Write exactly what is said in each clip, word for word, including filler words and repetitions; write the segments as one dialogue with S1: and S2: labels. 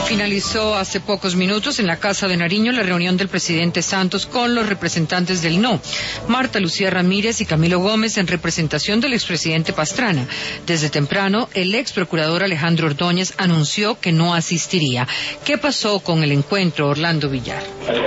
S1: Finalizó hace pocos minutos en la Casa de Nariño la reunión del presidente Santos con los representantes del No, Marta Lucía Ramírez y Camilo Gómez, en representación del expresidente Pastrana. Desde temprano, el ex procurador Alejandro Ordóñez anunció que no asistiría. ¿Qué pasó con el encuentro, Orlando Villar?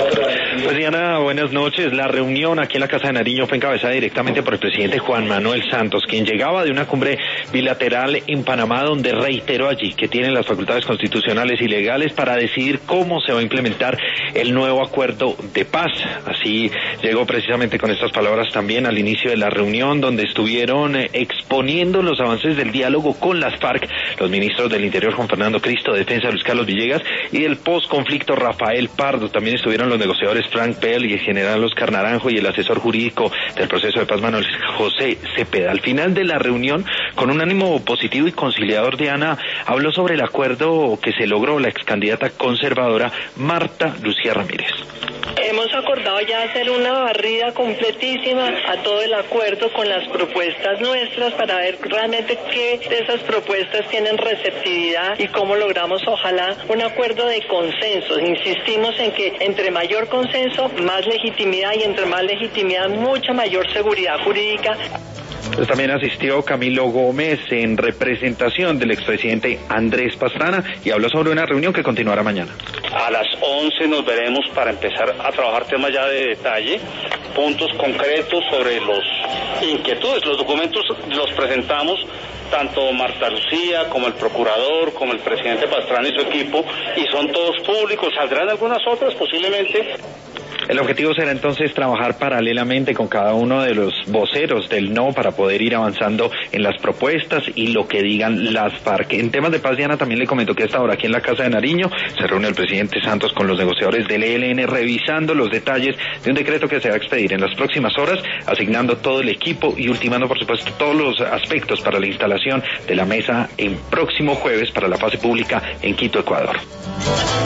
S2: Pues Diana, buenas noches. La reunión aquí en la Casa de Nariño fue encabezada directamente por el presidente Juan Manuel Santos, quien llegaba de una cumbre bilateral en Panamá, donde reiteró allí que tienen las facultades constitucionales y legales para decidir cómo se va a implementar el nuevo acuerdo de paz. Así llegó precisamente con estas palabras también al inicio de la reunión, donde estuvieron exponiendo los avances del diálogo con las FARC los ministros del Interior Juan Fernando Cristo, de Defensa Luis Carlos Villegas, y del posconflicto Rafael Pardo. También estuvieron los negociadores Frank Pell y el general Oscar Naranjo, y el asesor jurídico del proceso de paz Manuel José Cepeda. Al final de la reunión, con un ánimo positivo y conciliador, Diana habló sobre el acuerdo que se logró la ex candidata conservadora Marta Lucía Ramírez.
S3: Hemos acordado ya hacer una barrida completísima a todo el acuerdo con las propuestas nuestras para ver realmente qué de esas propuestas tienen receptividad y cómo logramos, ojalá, un acuerdo de consenso. Insistimos en que entre mayor consenso, más legitimidad, y entre más legitimidad, mucha mayor seguridad jurídica.
S2: Pues también asistió Camilo Gómez en representación del expresidente Andrés Pastrana y habló sobre una reunión que continuará mañana.
S4: A las once nos veremos para empezar a trabajar temas ya de detalle, puntos concretos sobre los inquietudes. Los documentos los presentamos tanto Marta Lucía como el procurador, como el presidente Pastrana y su equipo, y son todos públicos. Saldrán algunas otras posiblemente.
S2: El objetivo será entonces trabajar paralelamente con cada uno de los voceros del No para poder ir avanzando en las propuestas y lo que digan las FARC. En temas de paz, Diana, también le comento que a esta hora aquí en la Casa de Nariño se reúne el presidente Santos con los negociadores del E L N, revisando los detalles de un decreto que se va a expedir en las próximas horas, asignando todo el equipo y ultimando, por supuesto, todos los aspectos para la instalación de la mesa en próximo jueves para la fase pública en Quito, Ecuador.